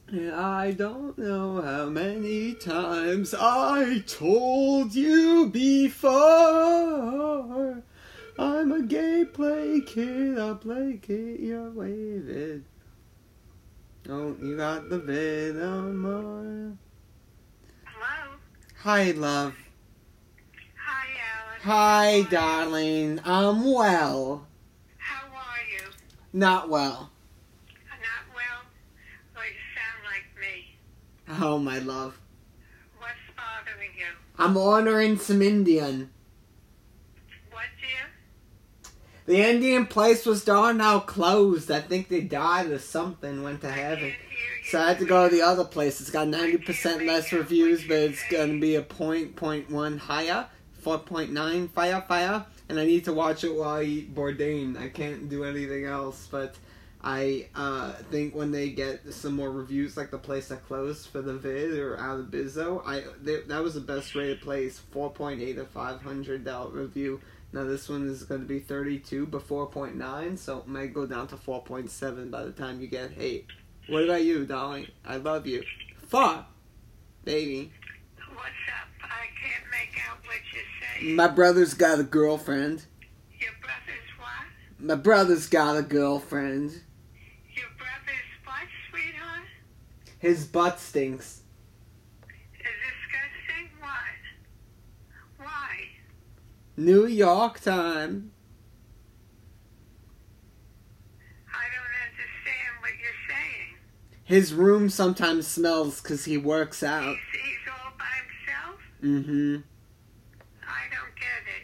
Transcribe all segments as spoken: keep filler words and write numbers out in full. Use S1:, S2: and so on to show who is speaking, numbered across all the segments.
S1: I don't know how many times I told you before. I'm a gay play kid, I'll placate your vid. Oh, you got the vid on my...
S2: Hello?
S1: Hi, love.
S2: Hi, Alan.
S1: Hi, darling. I'm well.
S2: How are you?
S1: Not well.
S2: Not well? Well, you sound like me.
S1: Oh, my love.
S2: What's bothering you?
S1: I'm ordering some Indian.
S2: What, dear?
S1: The Indian place was darn now closed. I think they died or something, went to
S2: I
S1: heaven.
S2: can't hear you.
S1: So I had to go to the other place. It's got ninety percent less reviews, but it's going to be a point, point one higher. four point nine fire, fire. And I need to watch it while I eat Bourdain. I can't do anything else, but I uh, think when they get some more reviews, like the place that closed for the vid or out of Bizzo, I they, that was the best rated place. four point eight of five hundred dollar review. Now this one is going to be thirty-two, but four point nine, so it might go down to four point seven by the time you get hate. What about you, darling? I love you. Fuck, baby.
S2: What's up? I can't make out what you're saying.
S1: My brother's got a girlfriend.
S2: Your brother's what?
S1: My brother's got a girlfriend.
S2: Your brother's what, sweetheart?
S1: His butt stinks.
S2: Is disgusting? What? Why?
S1: New York time.
S2: I don't understand what you're saying.
S1: His room sometimes smells because he works out.
S2: He's, he's all by himself?
S1: Mm-hmm.
S2: I don't get it.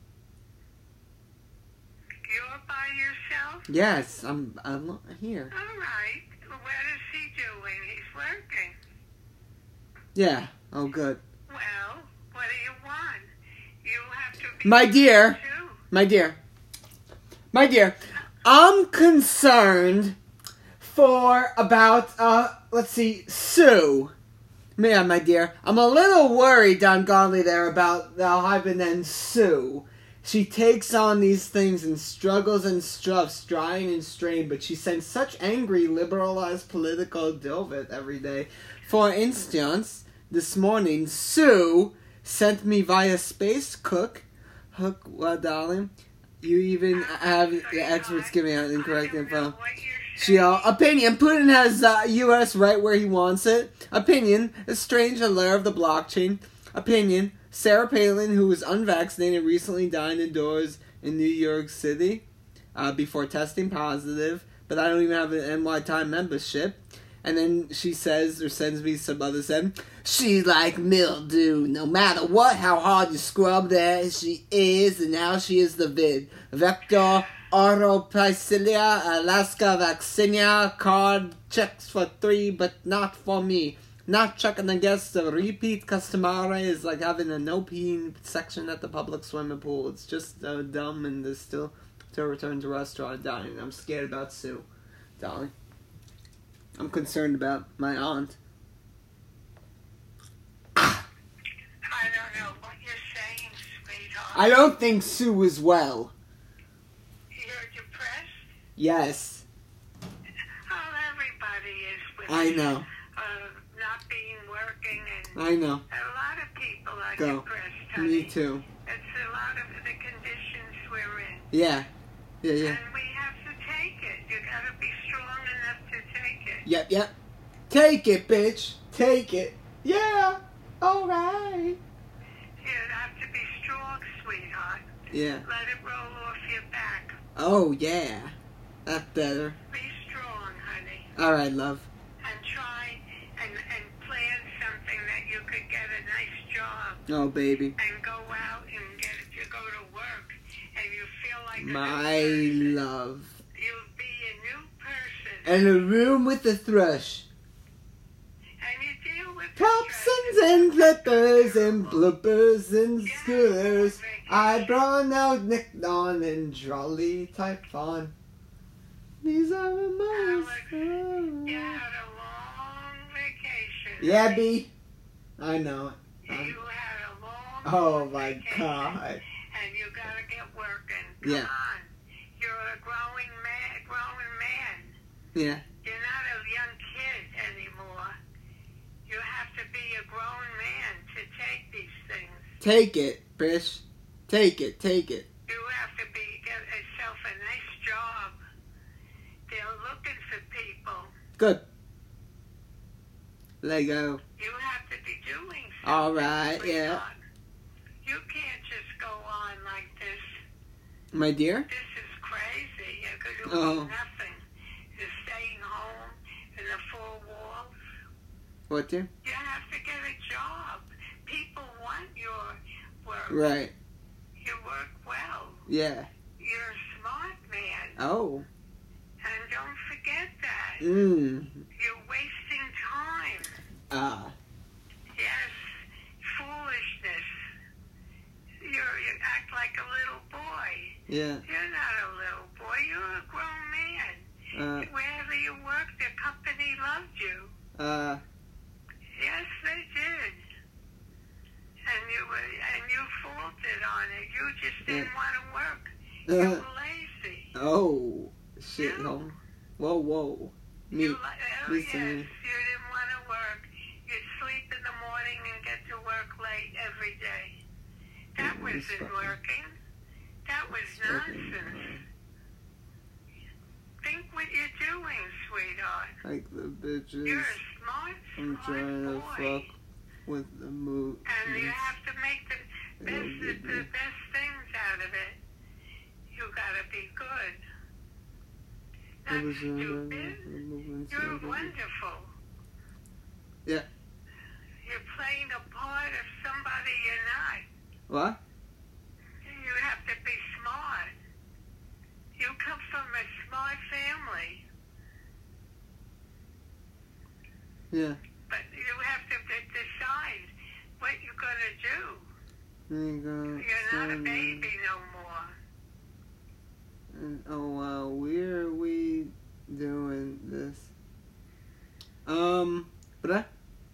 S2: You're by yourself?
S1: Yes, I'm, I'm here.
S2: All right. Well, what is he doing? He's working.
S1: Yeah. Oh, good.
S2: Well, what do you want? You have to be...
S1: My dear.
S2: Too.
S1: My dear. My dear. I'm concerned for about, uh, let's see, Sue. Yeah, my dear. I'm a little worried, Don Godley, there about how I've been and Sue. She takes on these things and struggles and struffs, trying and strain, but she sends such angry, liberalized political dilvit every day. For instance, this morning, Sue sent me via Space Cook, Hook, well, darling, you even have the experts giving out incorrect info. She, uh, opinion, Putin has uh, U S right where he wants it. Opinion, a strange allure of the blockchain. Opinion, Sarah Palin, who was unvaccinated, recently died indoors in New York City uh, before testing positive, but I don't even have an N Y Time membership. And then she says, or sends me some other send, she's like mildew. No matter what, how hard you scrub there, she is, and now she is the vid. Vector, Autopicilia, Alaska Vaccinia, card checks for three, but not for me. Not checking against the repeat customary is like having a no peeing section at the public swimming pool. It's just uh, dumb, and there's still to return to restaurant dining. I'm scared about Sue, darling. I'm concerned about my aunt.
S2: I don't know what you're saying, sweetheart.
S1: I don't think Sue is well.
S2: You're depressed?
S1: Yes.
S2: Oh, everybody is with
S1: I know.
S2: Uh, not being working, and
S1: I know.
S2: a lot of people are
S1: Go.
S2: depressed, honey.
S1: Me too.
S2: It's a lot of the conditions we're in.
S1: Yeah. Yeah, yeah.
S2: And we have to take it. You gotta be strong enough to take it.
S1: Yep, yep. Take it, bitch. Take it. Yeah. Alright.
S2: You have to be strong, sweetheart.
S1: Yeah.
S2: Let it roll off your back.
S1: Oh, yeah. That's better.
S2: Be strong, honey.
S1: Alright, love.
S2: And try and, and plan something that you could get a nice job.
S1: Oh, baby.
S2: And go out and get to go to work. And you feel like a
S1: My
S2: new person.
S1: love.
S2: You'll be a new person.
S1: And a room with a thrush.
S2: And you deal with the
S1: Thompsons
S2: stress.
S1: and flippers and bloopers and scooters. I brought out Nick Don and Jolly type fun. These are the most.
S2: Alex, you had a long vacation.
S1: Yeah, B. I know it.
S2: You
S1: Um,
S2: had a long
S1: oh my
S2: vacation,
S1: God.
S2: And you gotta get working. Come
S1: Yeah.
S2: on. You're a growing man, growing man.
S1: Yeah.
S2: You're not a young kid anymore.
S1: Take it, Bish. Take it, take it.
S2: You have to be get yourself a nice job. They're looking for people.
S1: Good. Lego.
S2: You have to be doing something.
S1: All right,
S2: sweetheart.
S1: yeah.
S2: You can't just go on like this.
S1: My dear?
S2: This is crazy. You're
S1: Oh.
S2: doing nothing. You're staying home in the four walls.
S1: What, dear?
S2: You have to get a job. People want your work.
S1: Right.
S2: You work well.
S1: Yeah.
S2: You're a smart man.
S1: Oh.
S2: And don't forget that.
S1: Mmm.
S2: You're wasting time.
S1: Ah.
S2: Yes. Foolishness. You're, you act like a little boy.
S1: Yeah.
S2: You're not a little boy. You're a grown man.
S1: Uh.
S2: Wherever you work, the company loved you.
S1: Uh.
S2: Yes, they did. And you were, and you faulted on it. You just didn't
S1: Yeah.
S2: want to work. You
S1: Uh.
S2: were lazy.
S1: Oh. Shit,
S2: You-
S1: no. Whoa, whoa. Me.
S2: You, li- oh,
S1: me
S2: yes,
S1: saying-
S2: you didn't want to work. You'd sleep in the morning and get to work late every day. That
S1: It was
S2: wasn't
S1: fucking-
S2: working. That was
S1: fucking-
S2: nonsense. Think what you're doing, sweetheart.
S1: Like the
S2: You're
S1: bitches.
S2: a smart,
S1: I'm
S2: smart
S1: trying to
S2: boy.
S1: fuck with the move.
S2: And you have to make the
S1: It'll
S2: best,
S1: get
S2: the
S1: me.
S2: best things out of it. You gotta be good. Not stupid. You're wonderful.
S1: Yeah.
S2: You're playing a part of somebody you're not.
S1: What?
S2: You have to be smart. You come from a smart family,
S1: Yeah.
S2: but you have to d- decide what you're gonna do.
S1: There you go.
S2: You're not a
S1: Son.
S2: baby no more.
S1: And, oh wow, where are we doing this? Um, but I,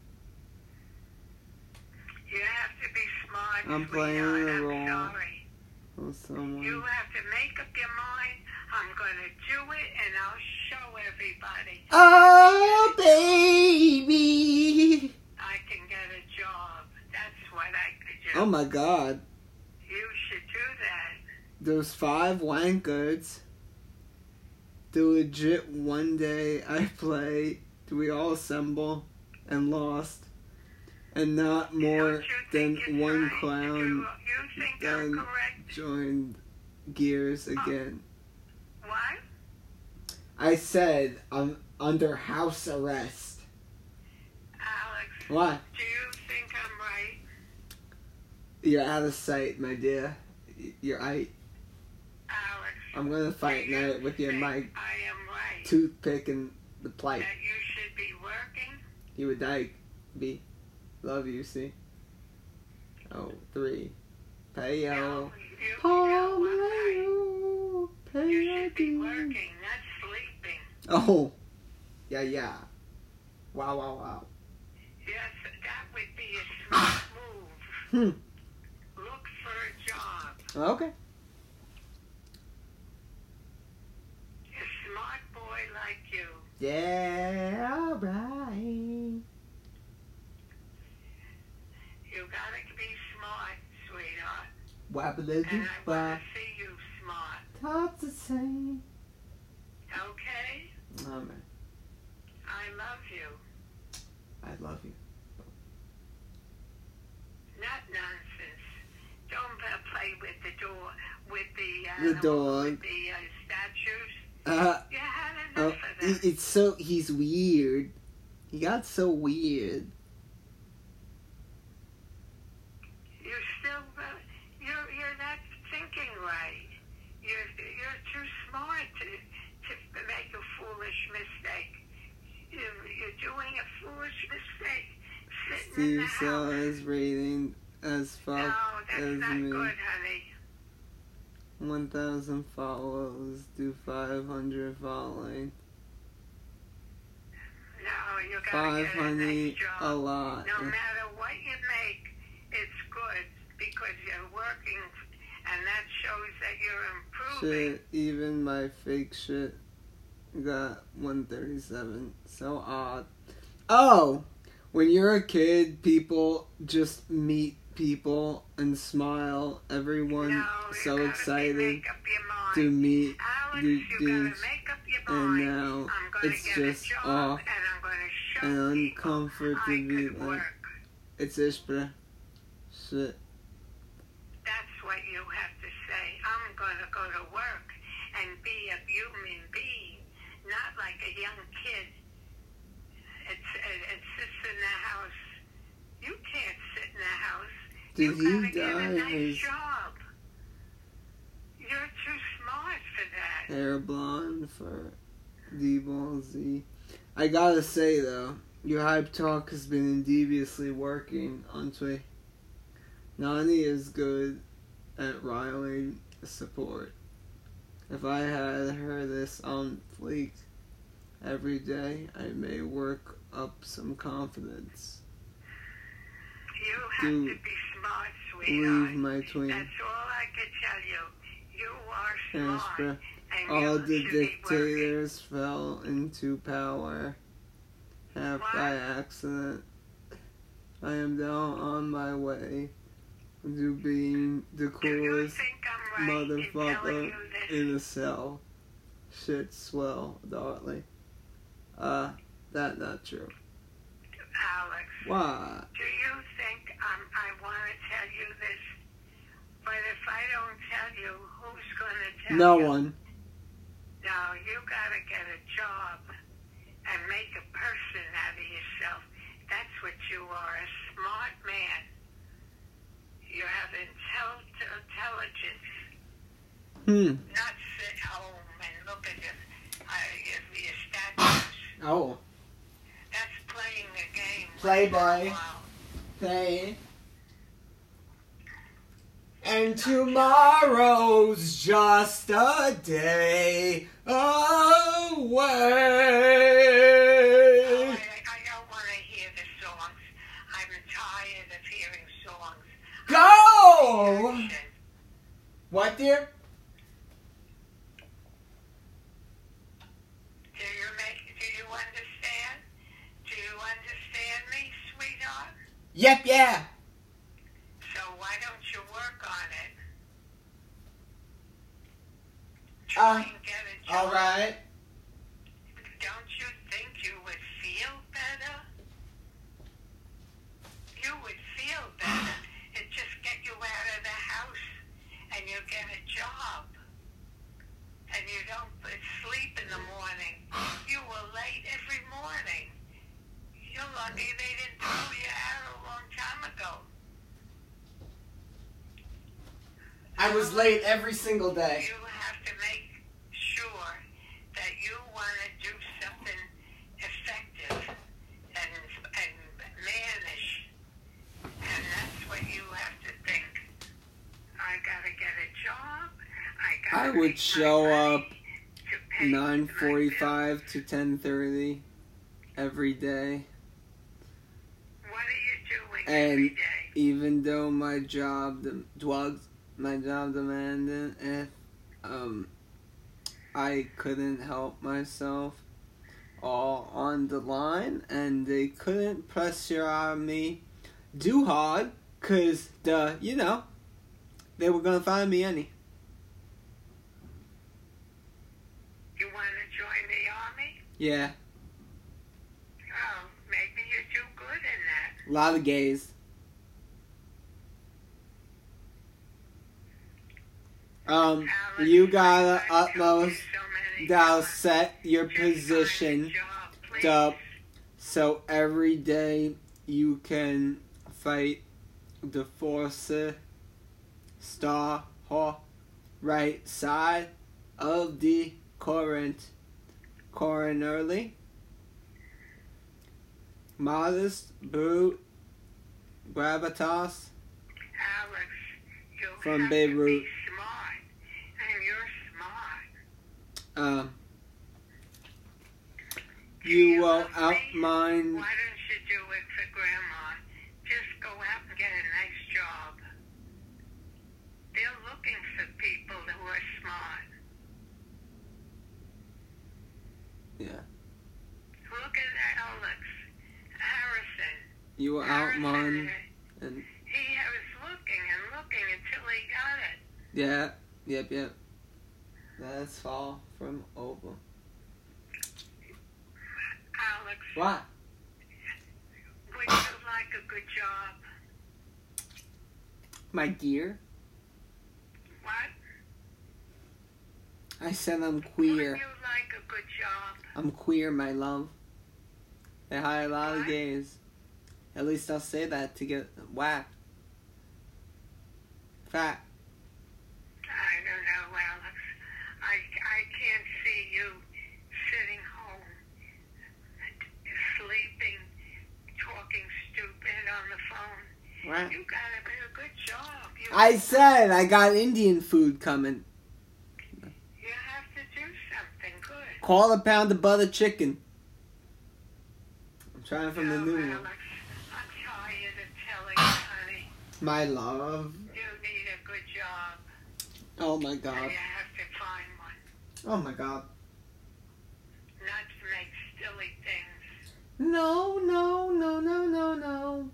S2: You have to be smart.
S1: I'm playing
S2: sweetheart.
S1: a
S2: I'm
S1: role.
S2: sorry.
S1: oh someone.
S2: You have to make up your mind. I'm gonna do it, and I'll show everybody.
S1: Oh baby.
S2: I can get a job. That's what I could do.
S1: Oh my God.
S2: You should do that.
S1: Those five wankers. The legit one day I play. We all assemble and lost, and not more
S2: Don't you
S1: than
S2: think you're
S1: one
S2: trying to
S1: clown
S2: do- You think I'm
S1: then
S2: correct?
S1: joined Gears again.
S2: What?
S1: I said I'm under house arrest.
S2: Alex,
S1: What?
S2: do you think I'm right?
S1: You're out of sight, my dear. You're I.
S2: Alex,
S1: I'm gonna fight
S2: do you
S1: night with your
S2: think
S1: mic
S2: I am right.
S1: toothpick and the pipe.
S2: That you should be working?
S1: You would die, B. Love you, see. Oh, three. Payo.
S2: No, you,
S1: Oh,
S2: no, I'm right.
S1: Payo.
S2: You should be
S1: Payo.
S2: working, not sleeping.
S1: Oh. Yeah, yeah. Wow, wow, wow.
S2: Yes, that would be a smart move.
S1: Hmm.
S2: Look for a job.
S1: Okay.
S2: A smart boy like you.
S1: Yeah, alright.
S2: You gotta be smart, sweetheart.
S1: Wabbly
S2: And I want to see you smart.
S1: Talk the same.
S2: Okay?
S1: Oh, man.
S2: I love you.
S1: I love you.
S2: Not nonsense. Don't uh, play with the door, with the, uh,
S1: The dog.
S2: with the uh, statues.
S1: Uh,
S2: You had
S1: oh,
S2: enough of that.
S1: it- it's so, he's weird. He got so weird.
S2: You're still, uh, you're, you're not thinking right. You're, you're too smart to, to make a foolish mistake. You're, you're doing a foolish mistake. Sitting in the
S1: Steve Sell
S2: house.
S1: is rating as fuck
S2: No, that's
S1: as
S2: not
S1: me.
S2: good, honey.
S1: one thousand follows, do five hundred following.
S2: No, you gotta
S1: five
S2: get a
S1: hundred,
S2: nice
S1: a
S2: job.
S1: lot.
S2: No matter what you make, it's good because you're working, and that shows that you're improving.
S1: Shit, even my fake shit got one thirty-seven. So odd. Oh! When you're a kid, people just meet people and smile. Everyone
S2: No,
S1: so
S2: you
S1: excited
S2: make up your mind.
S1: to meet
S2: Alex,
S1: the
S2: you gotta
S1: dudes,
S2: make up your
S1: and
S2: mind.
S1: now
S2: I'm gonna
S1: it's
S2: get
S1: just
S2: a job,
S1: off
S2: and I'm gonna show
S1: and
S2: people
S1: uncomfort
S2: I
S1: to be
S2: could
S1: like,
S2: work.
S1: it's Ishbra. Shit.
S2: That's what you have to say. I'm gonna go to work and be a human being, not like a young kid. It's it, it sits in the house. You can't sit in the house.
S1: Did
S2: you
S1: he
S2: gotta get a
S1: dye
S2: nice
S1: his
S2: job. You're too smart for that.
S1: hair blonde for D-Ball Z? I gotta say though, your hype talk has been deviously working on Twitter. Nani is good at riling support. If I had her this on fleek every day, I may work up some confidence.
S2: You have
S1: Do
S2: to be smart,
S1: Leave
S2: sweetheart.
S1: my twin.
S2: That's all I can tell you. You are smart.
S1: Ashbra.
S2: And
S1: All
S2: you
S1: the
S2: should be working.
S1: dictators fell into power, half
S2: What?
S1: by accident. I am now on my way to being the
S2: Do you
S1: coolest
S2: think I'm right in telling
S1: motherfucker
S2: you this?
S1: in a cell. Shit swell, darling. Uh, that not true.
S2: Alex,
S1: Why?
S2: do you think um, I want to tell you this? But if I don't tell you, who's going to tell
S1: No
S2: you?
S1: one.
S2: No, you got to get a job and make a person out of yourself. That's what you are, a smart man. You have intel- intelligence.
S1: Hmm.
S2: Not sit home and look at your, uh, your, your statues.
S1: Oh.
S2: That's playing a game.
S1: Playboy.
S2: Wow.
S1: Hey. And tomorrow's just a day away.
S2: Oh, I, I don't want to hear the songs. I'm tired of hearing songs.
S1: Go! What, dear?
S2: Do you make? Do you understand? Do you understand me, sweetheart?
S1: Yep, yeah.
S2: So why don't you work on it? Try
S1: Uh,
S2: and get a job.
S1: Alright.
S2: Don't you think you would feel better? You would feel better. It just get you out of the house and you get a job. And you don't sleep in the morning. You were late every morning. You're lucky they didn't throw you out a long time ago.
S1: I was late every single day.
S2: You have to make sure that you want to do something effective and and mannish, and that's what you have to think. I gotta get a job. I gotta
S1: I would
S2: make my
S1: show
S2: money
S1: up
S2: to pay
S1: nine
S2: my bills.
S1: forty-five to ten thirty every day.
S2: What are you doing
S1: And
S2: every day?
S1: even though my job the drugs my job demanded if um I couldn't help myself all on the line, and they couldn't pressure on me too hard cause the you know they were gonna find me any.
S2: You want to join the army?
S1: Yeah,
S2: Oh, maybe you do good in that.
S1: a lot of gays. Um,
S2: Alex,
S1: you gotta
S2: I've helped you
S1: utmost
S2: so many
S1: now
S2: times.
S1: set your
S2: Just find a
S1: position
S2: job, please.
S1: up so every day you can fight the force star ho right side of the current coronarly modest brute gravitas
S2: Alex, you
S1: From
S2: have
S1: Beirut.
S2: to be smart, and you're smart.
S1: um
S2: Do
S1: you will
S2: love me?
S1: outmind
S2: Why don't you do it for Grandma? Just go out and get a nice job. They're looking for people who are smart.
S1: yeah
S2: Look at Alex Harrison.
S1: you will
S2: Harrison,
S1: outmind and
S2: he has
S1: Yeah, yep, yep. That's far from over.
S2: Alex,
S1: What?
S2: would you like a good job?
S1: My dear?
S2: What?
S1: I said I'm
S2: Would
S1: queer.
S2: you like a good job?
S1: I'm queer, my love. They hire a lot of
S2: What?
S1: gays. At least I'll say that to get whacked. Fat.
S2: I don't know, Alex. I, I can't see you sitting home, sleeping, talking stupid on the phone.
S1: What?
S2: You gotta be a good job. You,
S1: I said I got Indian food coming.
S2: you have to do something good.
S1: Call a pound of butter chicken. I'm trying from the
S2: No,
S1: new one.
S2: Alex, I'm tired of telling you, honey.
S1: My love.
S2: You need a good job.
S1: Oh my
S2: And
S1: god.
S2: you have to find one.
S1: Oh my god.
S2: Not to make silly things.
S1: No, no, no, no, no, no.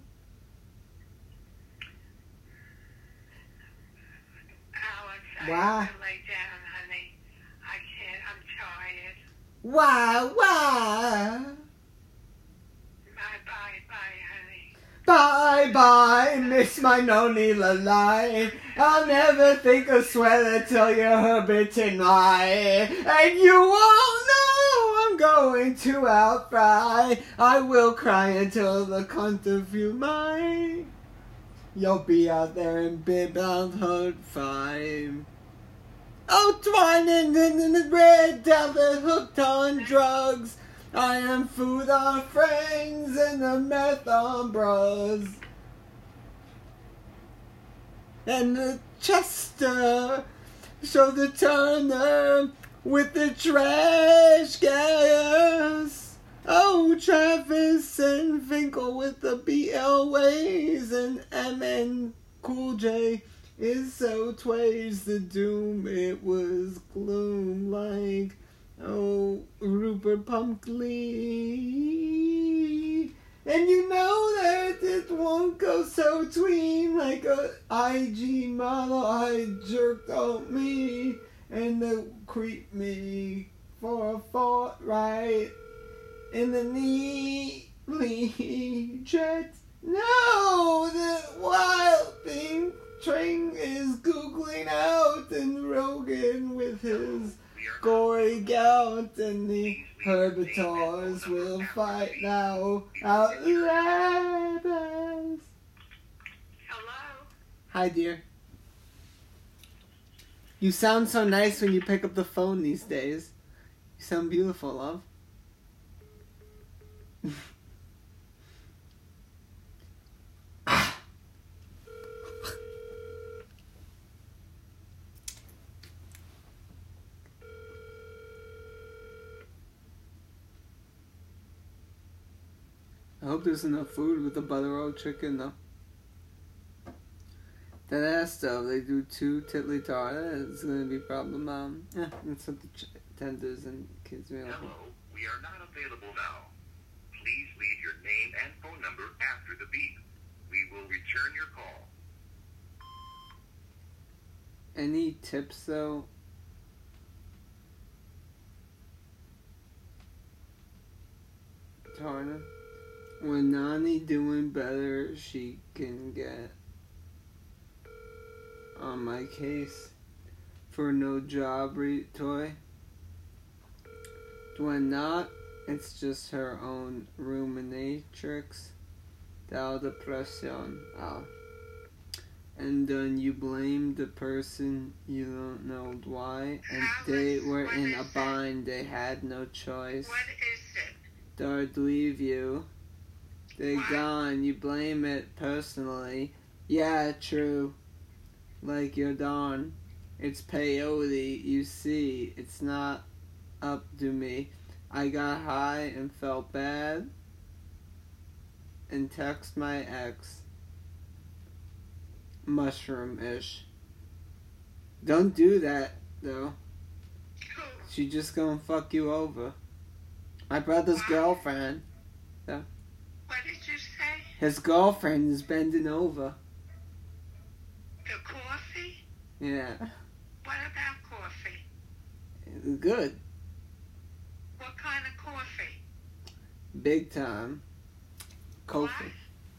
S2: Alex, I
S1: Why?
S2: have to lay down, honey. I can't. I'm tired.
S1: Why, why?
S2: Bye, bye, bye, honey.
S1: Bye bye, miss my noni lalai. I'll never think of sweater till you're herbiting my. And you won't know I'm going to outfry. I will cry until the cunt of you my. You'll be out there in bib bound hood five. Oh, twining in the red devil hooked on drugs. I am food on friends and the meth on bros. And the Chester, show the Turner with the trash gas. Oh, Travis and Finkel with the B L ways and M N Cool J is so tways the doom. It was gloom like. Oh, Rupert Pumpkly. And you know that it won't go so tween like a I G model. I jerked on me and they creep me for a fortnight in the neatly jet. No, the wild thing train is googling out and Rogan with his gory gout and the herbivores will fight now out loud.
S2: Hello?
S1: Hi, dear. You sound so nice when you pick up the phone these days. You sound beautiful, love. I hope there's enough food with the butter rolled chicken, though. That ass, though, they do two titly tartar. It's gonna be a problem. Um, yeah, it's what the ch- tenders and kids meal.
S3: Hello, we are not available now. Please leave your name and phone number after the beep. We will return your call.
S1: Any tips, though? Tarna? When Nani doing better, she can get on my case for no job re- toy. When not, it's just her own ruminatrix. Dal depression. Ah. And then you blame the person you don't know why, and they were in a bind. They had no choice.
S2: What is it?
S1: They'd leave you. They gone. You blame it personally. Yeah, true. Like you're done. It's peyote. You see, it's not up to me. I got high and felt bad. And text my ex. Mushroom-ish. Don't do that, though.
S2: Who?
S1: She just gonna fuck you over. My brother's girlfriend.
S2: What did you say?
S1: His girlfriend is bending over.
S2: The coffee?
S1: Yeah.
S2: What about coffee?
S1: Good.
S2: What kind of coffee?
S1: Big time. Kofi.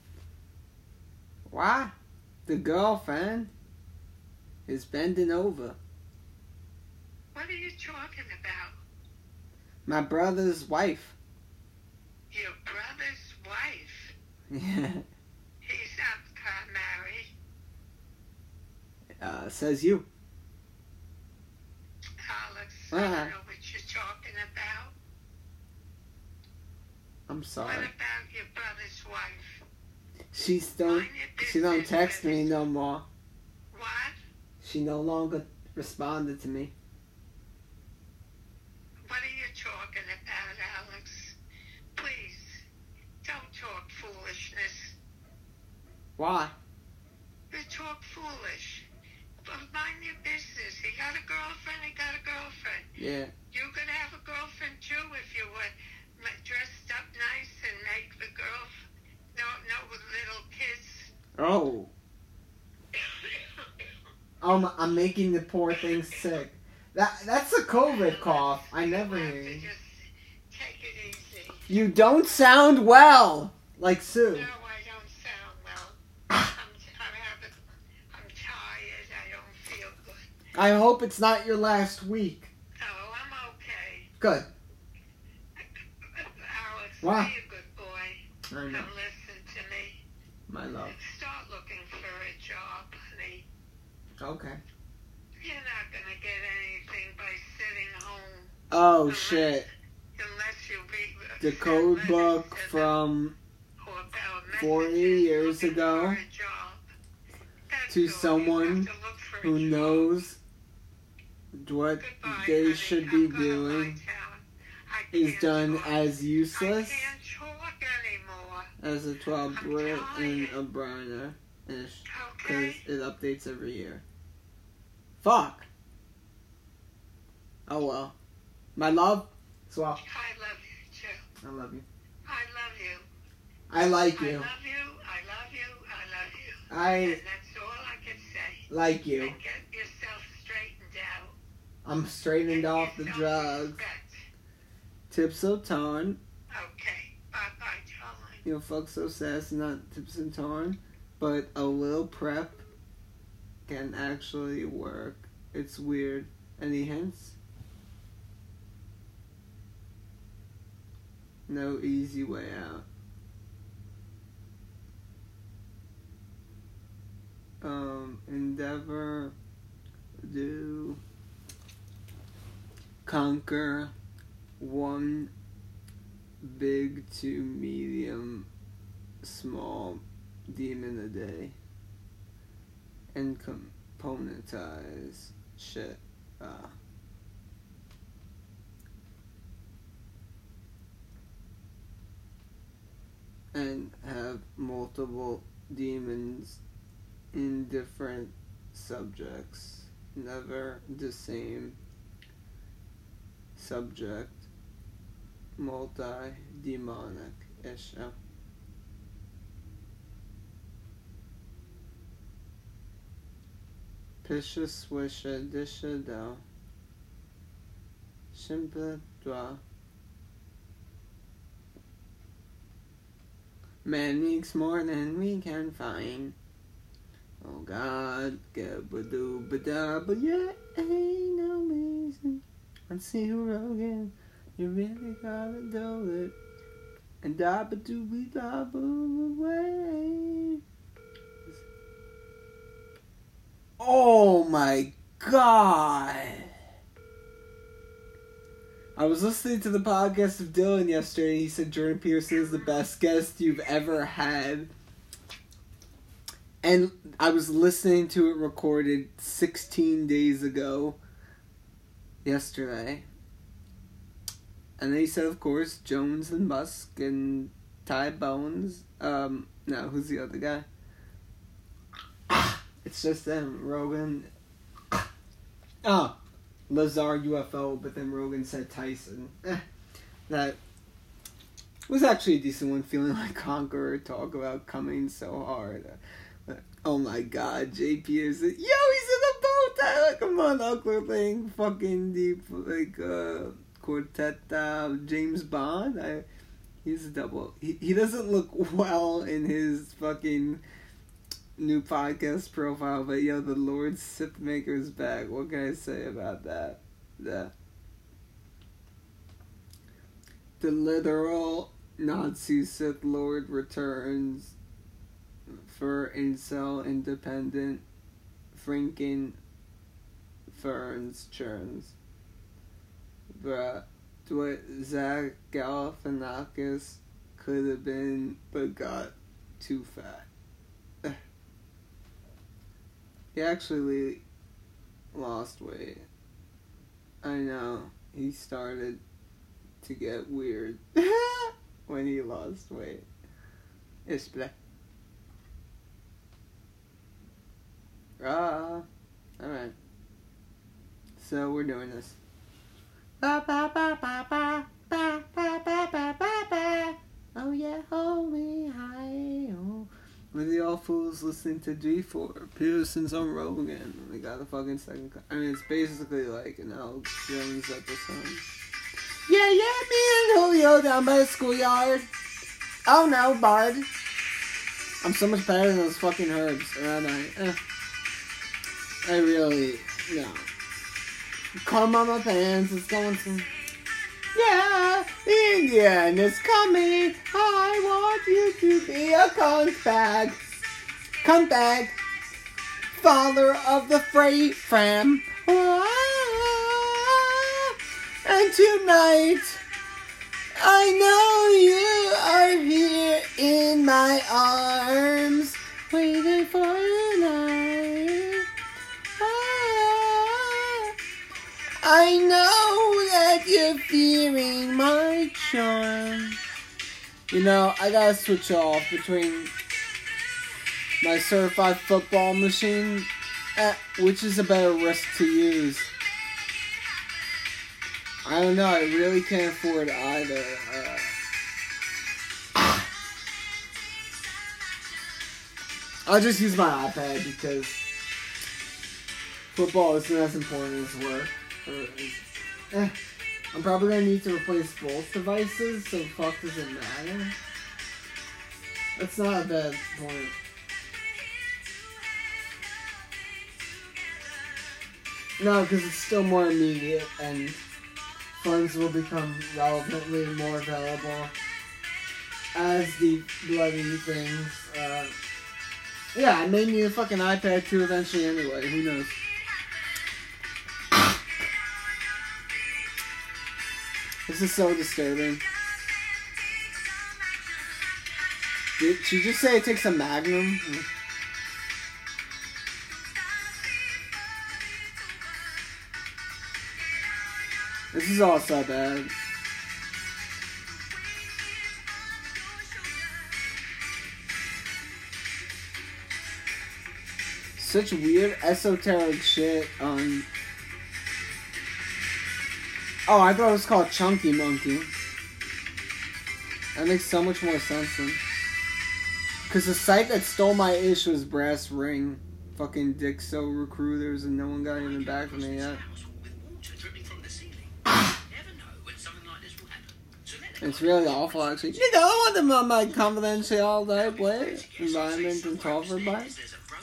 S1: Why? The girlfriend is bending over.
S2: What are you talking about?
S1: My brother's wife.
S2: Your brother's wife?
S1: Yeah.
S2: He's not got married.
S1: Uh, says you.
S2: Alex, I
S1: Uh-huh.
S2: don't know what you're talking about.
S1: I'm
S2: What
S1: sorry.
S2: about your brother's wife?
S1: She's don't.
S2: Mind your
S1: She don't
S2: business,
S1: text me
S2: Dennis.
S1: no more.
S2: What?
S1: She no longer responded to me.
S2: What are you talking about, Alex? Please, don't talk foolishness.
S1: Why?
S2: You talk foolish. But mind your business. He got a girlfriend, he got a girlfriend.
S1: Yeah.
S2: You could have a girlfriend too if you were m- dressed up nice and make the girl, no, no little kids.
S1: Oh. Oh, my, I'm making the poor thing sick. That that's a COVID cough. I never
S2: You have
S1: hear
S2: to
S1: you.
S2: just take it easy.
S1: You don't sound well, like Sue.
S2: No, I don't sound well. I'm, I'm having, I'm tired. I don't feel good.
S1: I hope it's not your last week.
S2: Oh, I'm okay.
S1: Good.
S2: Alex,
S1: Why?
S2: be a good boy.
S1: I know.
S2: Come listen to me.
S1: My love.
S2: Start looking for a job, honey.
S1: Okay.
S2: You're not going to get anything by sitting home.
S1: Oh,
S2: unless,
S1: shit.
S2: Unless you read
S1: The
S2: send
S1: code
S2: letters
S1: book
S2: to them
S1: from
S2: or about
S1: forty
S2: messages
S1: years
S2: looking
S1: ago
S2: for a job. That's
S1: to
S2: all. You
S1: someone
S2: have to look for a
S1: who
S2: job.
S1: knows what
S2: Goodbye,
S1: they
S2: honey.
S1: should
S2: I'm
S1: be
S2: gonna lie
S1: doing
S2: down. I
S1: is
S2: can't
S1: done
S2: talk.
S1: as
S2: I
S1: useless
S2: can't talk anymore.
S1: as a twelve
S2: I'm
S1: Brit and
S2: tired.
S1: a Briner ish. Because
S2: Okay?
S1: it updates every year. Fuck. Oh well. My love. Swell.
S2: I love you too.
S1: I love you.
S2: I love you.
S1: I like
S2: I
S1: you.
S2: love you. I love you. I love you.
S1: I
S2: And that's all I can say.
S1: like you.
S2: And get yourself straightened out.
S1: I'm straightened
S2: Get
S1: off the
S2: yourself
S1: drugs.
S2: respect.
S1: Tips o' torn.
S2: Okay. Bye-bye, darling.
S1: You know, fuck so sass, not tips and torn. But a little prep can actually work. It's weird. Any hints? No easy way out. Um, endeavor, do, conquer one big to medium, small demon a day, and componentize shit. Uh, and have multiple demons in different subjects, never the same subject, multi-demonic ish. Oh. Pisha swisha disha do. Shimpa dwa. Man makes more than we can find. Oh God, gabba-doo ba-da, but yeah, ain't no reason. Let's see who Rogan, you really gotta do it. And dabba-doo-be-dabba away. Oh my God. I was listening to the podcast of Dylan yesterday, and he said Jordan Peterson is the best guest you've ever had. And I was listening to it recorded sixteen days ago, yesterday. And then he said, of course, Jones and Musk and Ty Bones. Um, no, who's the other guy? It's just them, Rogan. Oh, Lazar U F O, but then Rogan said Tyson. Eh, that was actually a decent one, feeling like Conqueror, talk about coming so hard. Uh, oh my God, Jay Peterson. Yo, he's in the boat! that like a monocular thing? Fucking deep, like, uh, quartet, uh, James Bond? I, he's a double. He, he doesn't look well in his fucking new podcast profile, but yo, the Lord Sith Maker's back. What can I say about that? The, the literal Nazi Sith Lord returns for incel independent Franken Ferns churns. Bruh, what Zach Galifianakis could have been, but got too fat. He actually lost weight. I know. He started to get weird when he lost weight. It's black. Ah. Alright. So we're doing this. Ba ba ba ba ba ba ba ba ba ba ba. Oh yeah, hold me high. Oh. With the all fools listening to G four, Pearson's on Rogan. We got a fucking second. Co- I mean, it's basically like an Alex Jones episode. Yeah, yeah, me and Julio down by the schoolyard. Oh no, Bard. I'm so much better than those fucking herbs, aren't I? Eh. I really, no. Come on my pants, it's going to... Yeah, the Indian is coming. I want you to be a cunt bag. Cunt bag. Father of the freight fram. Ah, and tonight, I know you are here in my arms, waiting for you night. Ah, I know that you're fearing my charm. You know, I gotta switch off between my certified football machine, uh, which is a better risk to use. I don't know, I really can't afford either. Uh, I'll just use my iPad because football isn't as important as work. Or, eh, I'm probably gonna need to replace both devices, so fuck does it matter? That's not a bad point. No, because it's still more immediate, and funds will become relevantly more available as the bloody things. Uh, yeah, I may need a fucking iPad too eventually anyway, who knows. This is so disturbing. Did she just say it takes a Magnum? This is all so bad. Such weird esoteric shit on... Oh, I thought it was called Chunky Monkey. That makes so much more sense then. Because the site that stole my ish was Brass Ring. Fucking dick so recruiters and no one got even back from me yet. It's really awful actually. You don't want them on my confidential play environment and Tolford bike.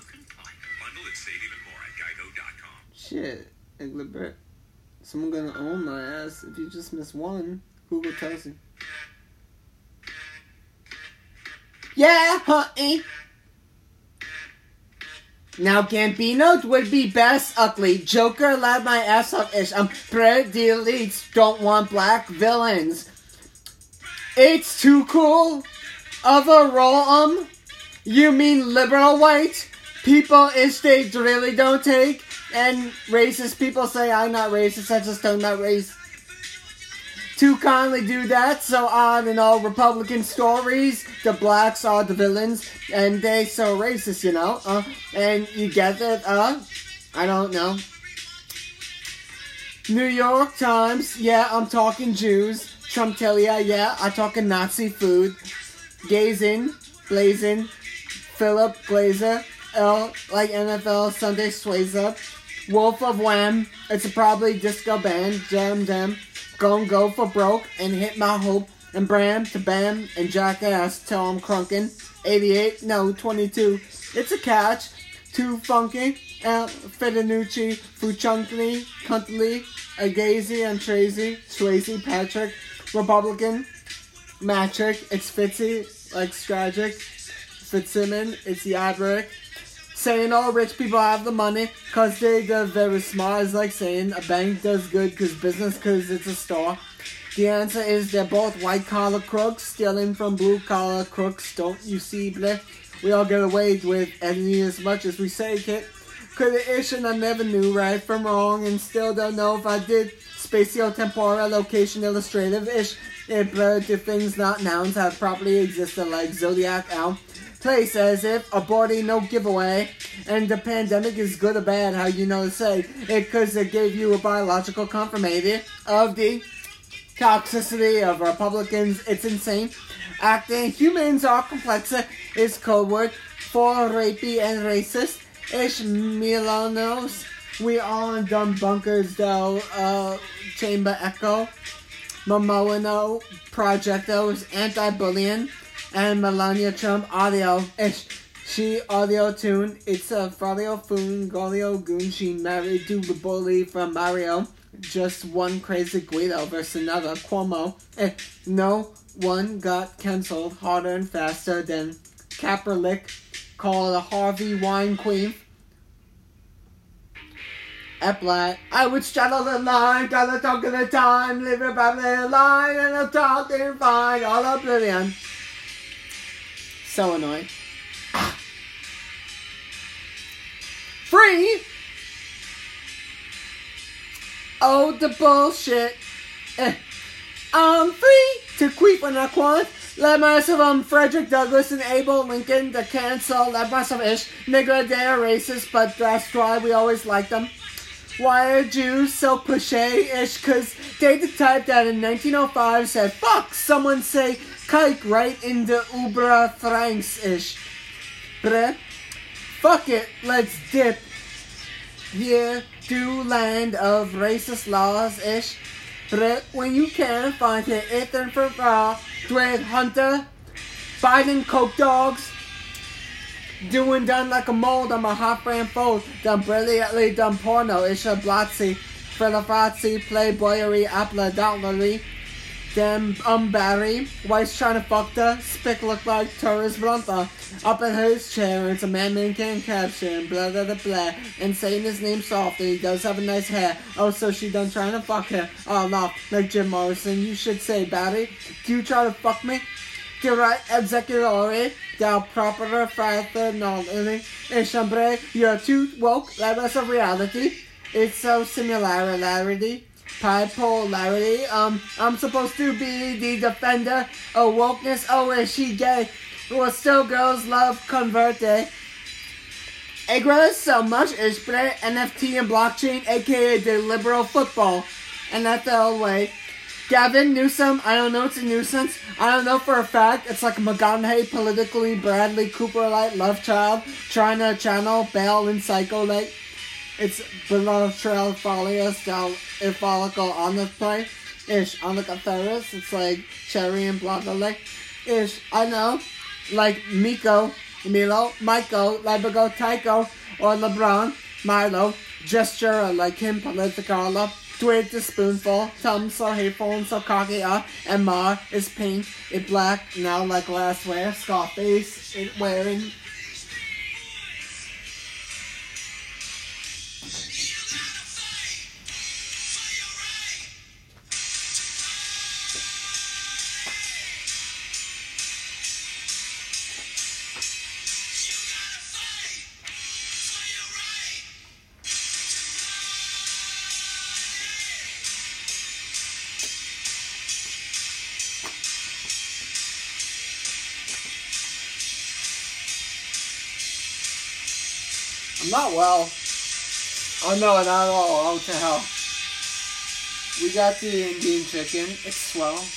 S1: Shit, Egbert. Someone gonna own my ass if you just miss one. Google tells you. Yeah, honey. Now Gambino would be best ugly. Joker led my ass off ish. I'm pretty elites don't want black villains. It's too cool of a role, um. You mean liberal white? People ish they really don't take. And racist people say I'm not racist, I just don't know race. Too kindly do that, so on and all Republican stories, the blacks are the villains, and they so racist, you know, uh, and you get it, uh, I don't know. New York Times, yeah, I'm talking Jews. Trumpelia, yeah, I'm talking Nazi food. Gazin, Blazin, Philip Glazer, L, like N F L Sunday sways up. Wolf of Wham. It's a probably disco band. Jam Jam. Gon' go for broke and hit my hope. And Bram to Bam and Jackass till I'm crunkin'. eighty-eight, no, twenty-two. It's a catch. Too funky. Uh, Fidanucci, Fuchunkly, Cuntley, Agazy, and Tracy, Swayze, Patrick, Republican, Matrick, it's Fitzy, like Stragic, Fitzsimmon, it's Yadrick. Saying all rich people have the money cause they they're very smart is like saying a bank does good cause business cause it's a store. The answer is they're both white collar crooks stealing from blue collar crooks, don't you see, bleh? We all get away with editing as much as we say, kid. Coulda ish and I never knew right from wrong and still don't know if I did. Spatio-temporal location illustrative ish. It blurred to things not nouns have properly existed like Zodiac Owl. Place as if aborting no giveaway. And the pandemic is good or bad, how you know to say. It cause it gave you a biological confirmation of the toxicity of Republicans. It's insane. Acting humans are complex is code word for rapey and racist. Ish Milanos. We all in dumb bunkers though. Uh, Chamber Echo. Momoano. Projectos. Anti-bullying. And Melania Trump audio. Ish. She audio tune. It's a Fradio Foon. Golio Goon. She married to the bully from Mario. Just one crazy Guido versus another Cuomo. Eh, no one got cancelled harder and faster than Kaepernick. Called a Harvey Wine Queen. Eplat. I would straddle the line, gotta talk of the time, live about the line, and I'm talking fine, all oblivion. So annoying. Ah. Free! Oh, the bullshit. Eh. I'm free to queef when I want. Let myself um Frederick Douglass and Abel Lincoln to cancel. Let myself ish. Nigga, they're racist, but that's why we always like them. Why are Jews so pushy-ish? Cause they the type that in nineteen oh five said, fuck, someone say kike right into Ubra Franks-ish. Bruh. Fuck it, let's dip. Here to land of racist laws-ish. But when you can find it, Ethan for raw, with Hunter, Biden coke dogs, doing done like a mold on my hot brand fold, done brilliantly done porno, Isha Blotzi, Frilafazzi, Playboyery, Apla Doubtlery, Dem Umbarry, Wife's trying to fuck the, Spick look like Torres Blunta, up in his chair, it's a man-man can caption, blah blah blah blah, and saying his name softly, he does have a nice hair, oh so she done trying to fuck her, oh no, like Jim Morrison, you should say, Barry, do you try to fuck me? The right executive, the proper father, no, and chambre, you're too woke, that was a reality, it's so similarity. Bipolarity. Um, I'm supposed to be the defender of wokeness. Oh, is she gay? Well, still girls love converte. It grows so much is spread N F T and blockchain, aka the liberal football. N F L way. Gavin Newsom, I don't know, it's a nuisance. I don't know for a fact. It's like McConaughey, politically Bradley Cooper-like love child, trying to channel Bell and Psycho like. It's below trail folia style follicle on the play. Ish. On the Ferris. It's like cherry and blah blah like. Ish. I know. Like Miko, Milo, Michael, Lebago, Tycho, or LeBron, Milo. Gesture like him, political. Twig to spoonful. Tum so hateful and so cocky. Uh, and Ma is pink. It black. Now like glassware. Scarface. It wearing. I'm not well. Oh no, not at all. Oh, to hell. We got the Indian chicken. It's swell.